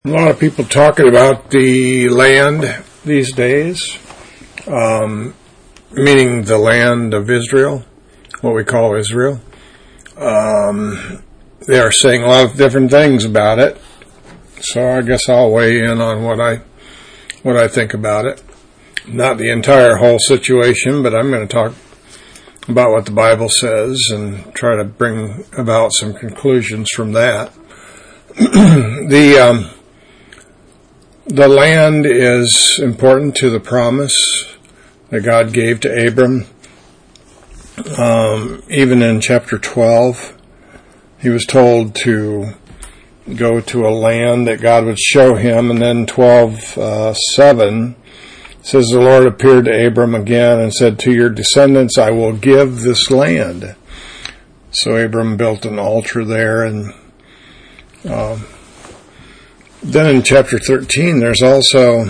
A lot of people talking about the land these days, meaning the land of Israel, what we call Israel. They are saying a lot of different things about it, so I guess I'll weigh in on what I think about it. Not the entire whole situation, but I'm going to talk about what the Bible says and try to bring about some conclusions from that. The land is important to the promise that God gave to Abram. Even in chapter 12, he was told to go to a land that God would show him. And then 12:7 says, the Lord appeared to Abram again and said, to your descendants I will give this land. So Abram built an altar there, and then in chapter 13, there's also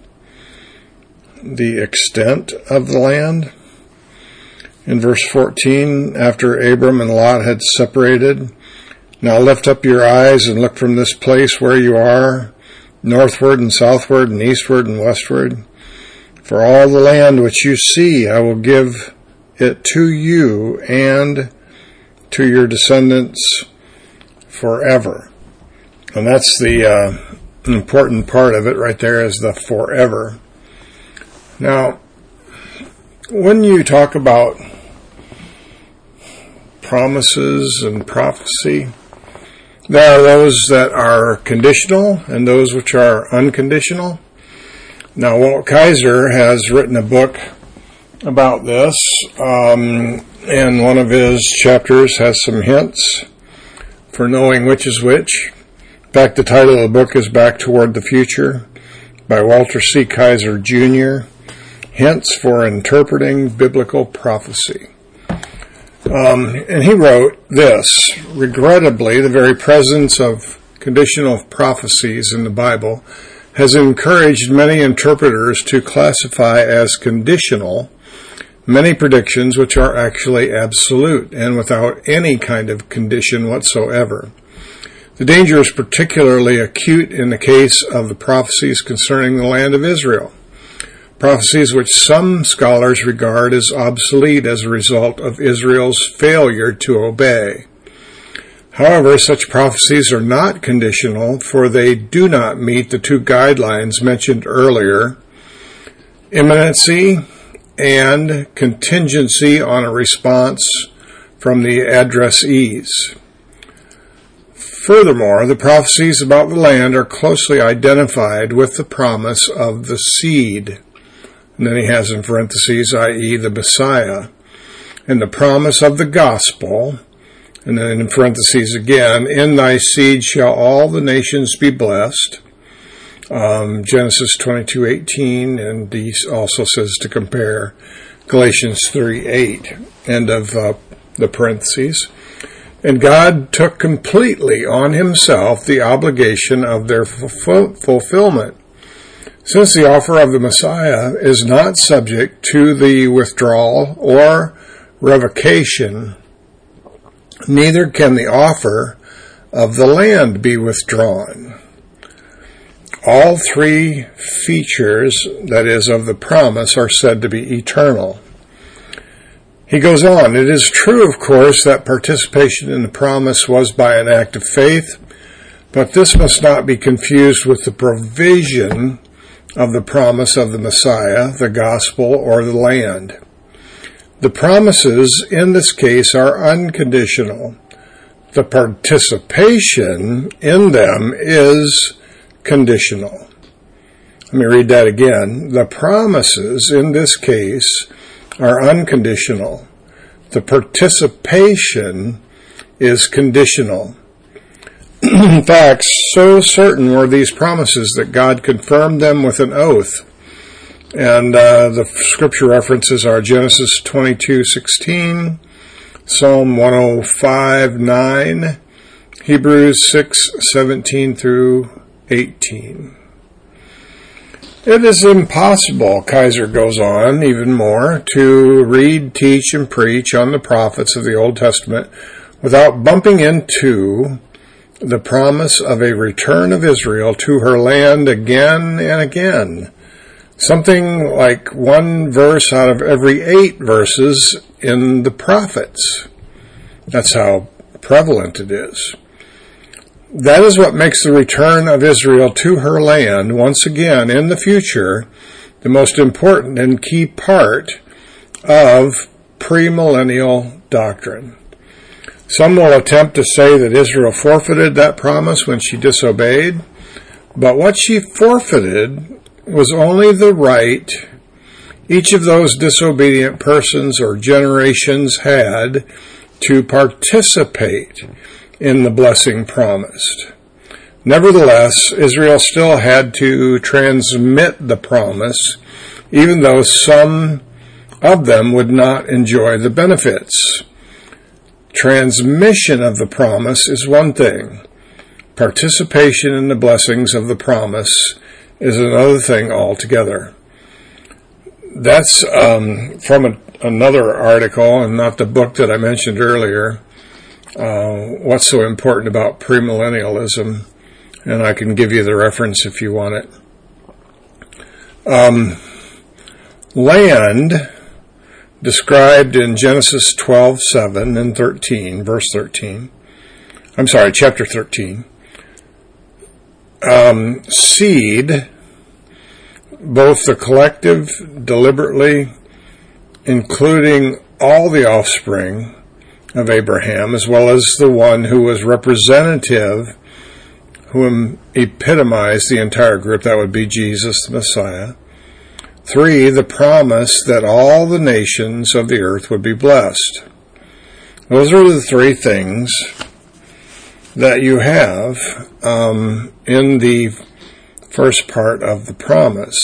the extent of the land. In verse 14, after Abram and Lot had separated, now lift up your eyes and look from this place where you are, northward and southward and eastward and westward. For all the land which you see, I will give it to you and to your descendants forever. And that's the important part of it right there, is the forever. Now, when you talk about promises and prophecy, there are those that are conditional and those which are unconditional. Now, Walt Kaiser has written a book about this, and one of his chapters has some hints for knowing which is which. In fact, the title of the book is Back Toward the Future by Walter C. Kaiser, Jr., Hints for Interpreting Biblical Prophecy. And he wrote this: regrettably, the very presence of conditional prophecies in the Bible has encouraged many interpreters to classify as conditional many predictions which are actually absolute and without any kind of condition whatsoever. The danger is particularly acute in the case of the prophecies concerning the land of Israel, prophecies which some scholars regard as obsolete as a result of Israel's failure to obey. However, such prophecies are not conditional, for they do not meet the two guidelines mentioned earlier, imminency and contingency on a response from the addressees. Furthermore, the prophecies about the land are closely identified with the promise of the seed. And then he has in parentheses, i.e. the Messiah, and the promise of the gospel. And then in parentheses again, in thy seed shall all the nations be blessed. Genesis 22:18, and he also says to compare Galatians 3:8, end of the parentheses. And God took completely on himself the obligation of their fulfillment, since the offer of the Messiah is not subject to the withdrawal or revocation. Neither can the offer of the land be withdrawn. All three features, that is, of the promise, are said to be eternal. He goes on, it is true, of course, that participation in the promise was by an act of faith, but this must not be confused with the provision of the promise of the Messiah, the gospel, or the land. The promises in this case are unconditional. The participation in them is conditional. Let me read that again. The promises in this case are unconditional. The participation is conditional. In fact, so certain were these promises that God confirmed them with an oath. And the scripture references are Genesis 22:16, Psalm 105:9, Hebrews 6:17 through 18. It is impossible, Kaiser goes on even more, to read, teach, and preach on the prophets of the Old Testament without bumping into the promise of a return of Israel to her land again and again. Something like one verse out of every 8 verses in the prophets. That's how prevalent it is. That is what makes the return of Israel to her land once again in the future the most important and key part of premillennial doctrine. Some will attempt to say that Israel forfeited that promise when she disobeyed, but what she forfeited was only the right each of those disobedient persons or generations had to participate in the blessing promised. Nevertheless, Israel still had to transmit the promise, even though some of them would not enjoy the benefits. Transmission of the promise is one thing. Participation in the blessings of the promise is another thing altogether. That's from another article, and not the book that I mentioned earlier, What's So Important About Premillennialism, and I can give you the reference if you want it. Land, described in Genesis 12:7 and 13, verse 13. I'm sorry, chapter 13. Seed, both the collective, deliberately, including all the offspring of Abraham, as well as the one who was representative, whom epitomized the entire group, that would be Jesus the Messiah. 3, the promise that all the nations of the earth would be blessed. Those are the 3 things that you have in the first part of the promise.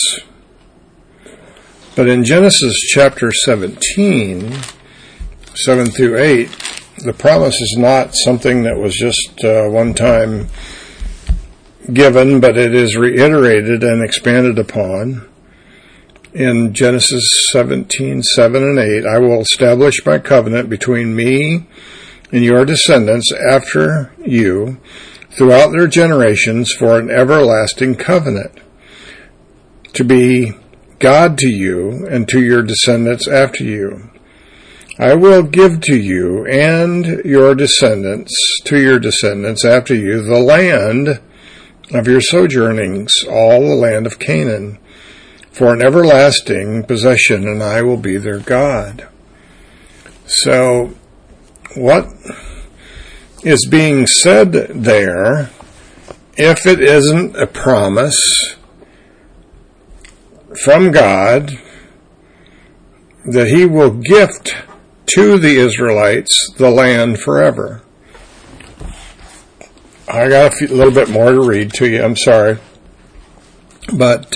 But in Genesis chapter 17, 7 through 8, the promise is not something that was just one time given, but it is reiterated and expanded upon. In Genesis 17:7 and 8, I will establish my covenant between me and your descendants after you throughout their generations for an everlasting covenant, to be God to you and to your descendants after you. I will give to you and your descendants, to your descendants after you, the land of your sojournings, all the land of Canaan, for an everlasting possession, and I will be their God. So, what is being said there, if it isn't a promise from God that He will gift to the Israelites the land forever? I got a little bit more to read to you, I'm sorry. But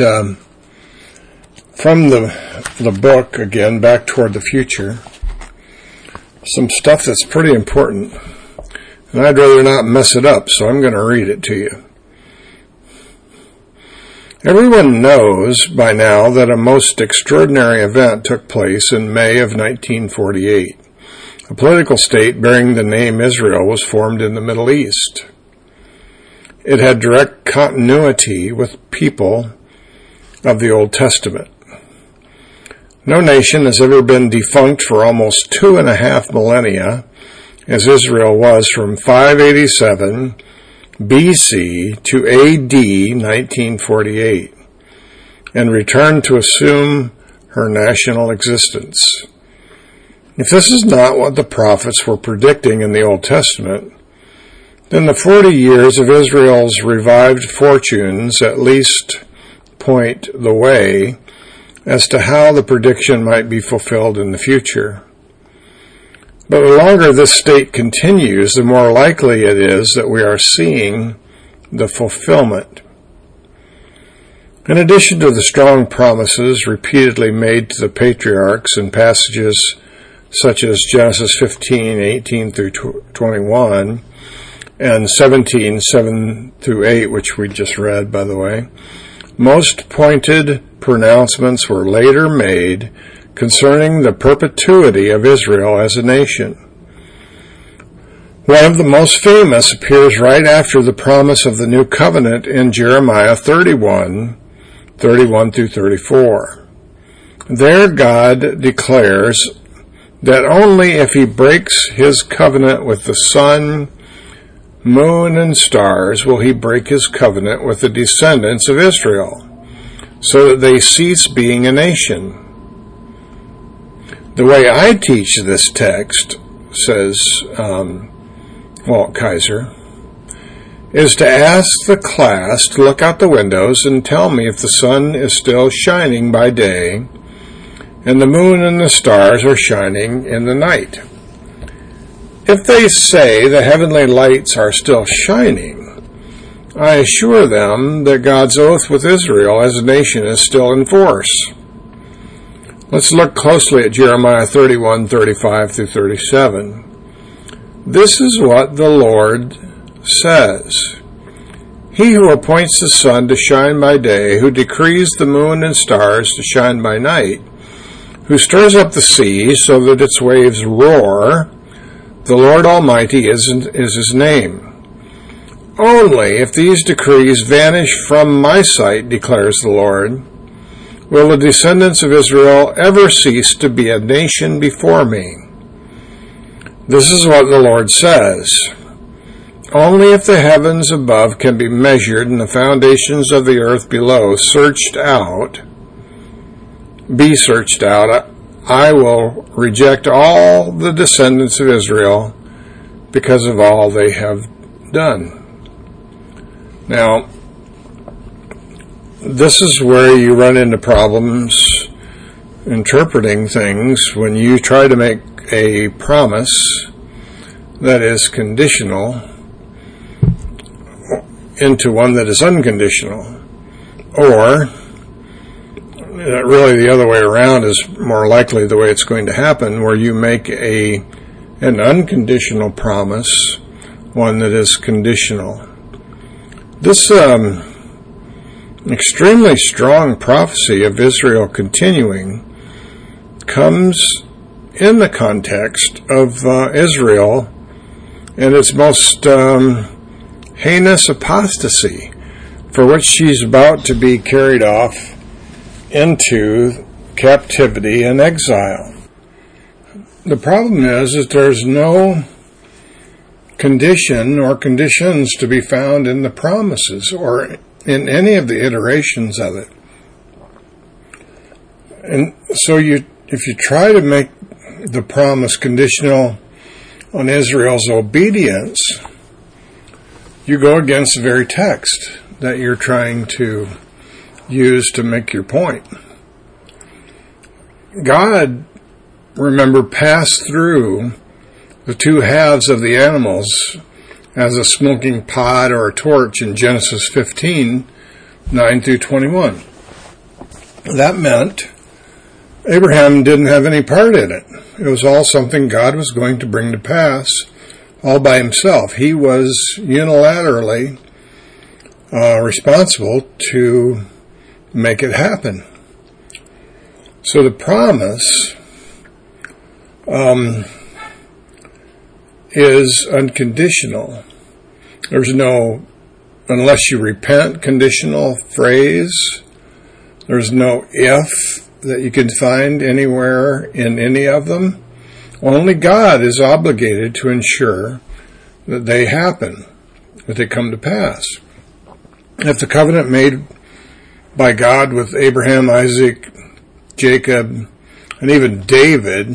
from the book, again, Back Toward the Future, some stuff that's pretty important. And I'd rather not mess it up, so I'm going to read it to you. Everyone knows by now that a most extraordinary event took place in May of 1948. A political state bearing the name Israel was formed in the Middle East. It had direct continuity with people of the Old Testament. No nation has ever been defunct for almost 2.5 millennia, as Israel was from 587 BC to AD 1948, and returned to assume her national existence. If this is not what the prophets were predicting in the Old Testament, then the 40 years of Israel's revived fortunes at least point the way as to how the prediction might be fulfilled in the future. But the longer this state continues, the more likely it is that we are seeing the fulfillment. In addition to the strong promises repeatedly made to the patriarchs in passages such as Genesis 15:18 through 21, and 17:7 through 8, which we just read, by the way, most pointed pronouncements were later made concerning the perpetuity of Israel as a nation. One of the most famous appears right after the promise of the new covenant in Jeremiah 31 through 34. There God declares that only if he breaks his covenant with the sun, moon, and stars will he break his covenant with the descendants of Israel, so that they cease being a nation. The way I teach this text, says Walt Kaiser, is to ask the class to look out the windows and tell me if the sun is still shining by day and the moon and the stars are shining in the night. If they say the heavenly lights are still shining, I assure them that God's oath with Israel as a nation is still in force. Let's look closely at Jeremiah 31:35 through 37. This is what the Lord says. He who appoints the sun to shine by day, who decrees the moon and stars to shine by night, who stirs up the sea so that its waves roar, the Lord Almighty is his name. Only if these decrees vanish from my sight, declares the Lord, will the descendants of Israel ever cease to be a nation before me. This is what the Lord says. Only if the heavens above can be measured and the foundations of the earth below be searched out, I will reject all the descendants of Israel because of all they have done. Now, this is where you run into problems interpreting things when you try to make a promise that is conditional into one that is unconditional, or really the other way around is more likely the way it's going to happen, where you make an unconditional promise, one that is conditional. This extremely strong prophecy of Israel continuing comes in the context of Israel and its most heinous apostasy, for which she's about to be carried off into captivity and exile. The problem is that there's no condition or conditions to be found in the promises or in any of the iterations of it. And so if you try to make the promise conditional on Israel's obedience, you go against the very text that you're trying to use to make your point. God, remember, passed through the two halves of the animals as a smoking pot or a torch in Genesis 15:9 through 21. That meant Abraham didn't have any part in it. It was all something God was going to bring to pass all by himself. He was unilaterally responsible to make it happen. So the promise is unconditional. There's no, unless you repent, conditional phrase. There's no if that you can find anywhere in any of them. Only God is obligated to ensure that they happen, that they come to pass. If the covenant made by God with Abraham, Isaac, Jacob, and even David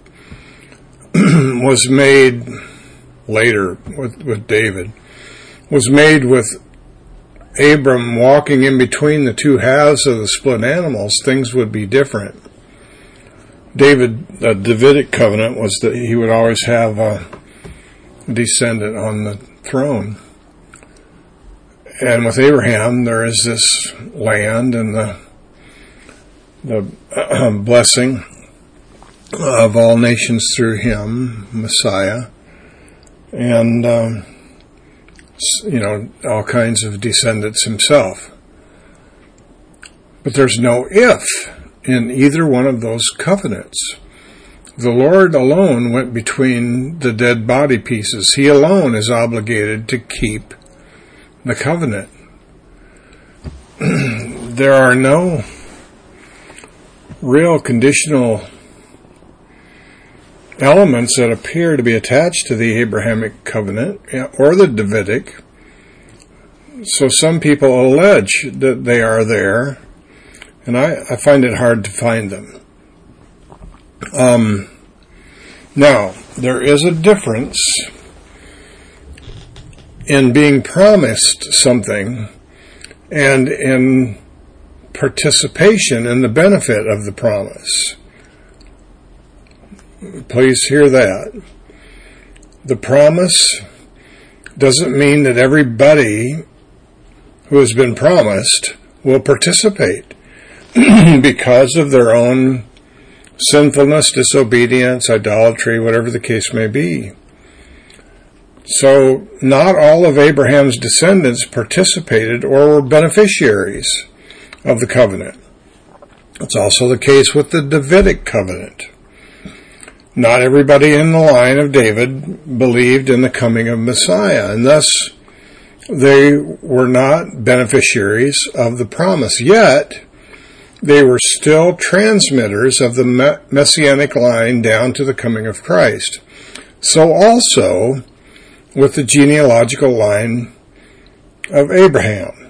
was made later with David, was made with Abram walking in between the two halves of the split animals, things would be different. The Davidic covenant was that he would always have a descendant on the throne. And with Abraham, there is this land and the blessing of all nations through him, Messiah, and all kinds of descendants himself. But there's no if in either one of those covenants. The Lord alone went between the dead body pieces. He alone is obligated to keep the covenant. There are no real conditional elements that appear to be attached to the Abrahamic covenant or the Davidic. So some people allege that they are there, and I find it hard to find them. Now, there is a difference in being promised something and in participation in the benefit of the promise. Please hear that. The promise doesn't mean that everybody who has been promised will participate because of their own sinfulness, disobedience, idolatry, whatever the case may be. So, not all of Abraham's descendants participated or were beneficiaries of the covenant. It's also the case with the Davidic covenant. Not everybody in the line of David believed in the coming of Messiah, and thus they were not beneficiaries of the promise. Yet, they were still transmitters of the messianic line down to the coming of Christ. So also with the genealogical line of Abraham.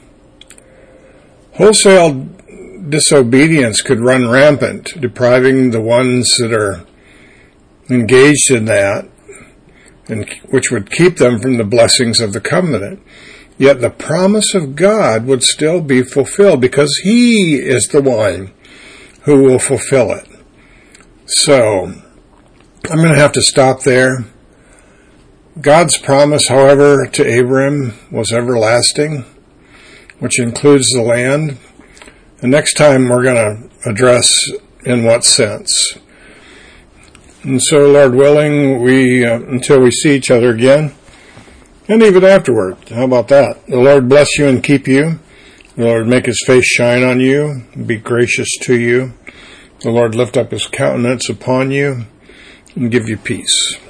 Wholesale disobedience could run rampant, depriving the ones that are engaged in that, and which would keep them from the blessings of the covenant. Yet the promise of God would still be fulfilled because He is the one who will fulfill it. So, I'm going to have to stop there. God's promise, however, to Abraham was everlasting, which includes the land. And next time we're going to address in what sense. And so, Lord willing, until we see each other again, and even afterward. How about that? The Lord bless you and keep you. The Lord make His face shine on you, and be gracious to you. The Lord lift up His countenance upon you and give you peace.